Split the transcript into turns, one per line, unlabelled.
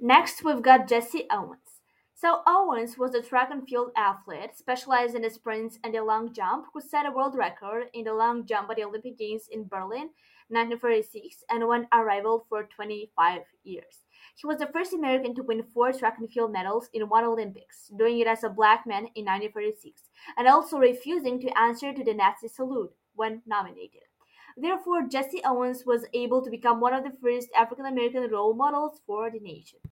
Next, we've got Jesse Owens. So, Owens was a track and field athlete specialized in the sprints and the long jump, who set a world record in the long jump at the Olympic Games in Berlin 1946 and won a rival for 25 years. He was the first American to win four track and field medals in one Olympics, doing it as a black man in 1946, and also refusing to answer to the Nazi salute when nominated. Therefore, Jesse Owens was able to become one of the first African American role models for the nation.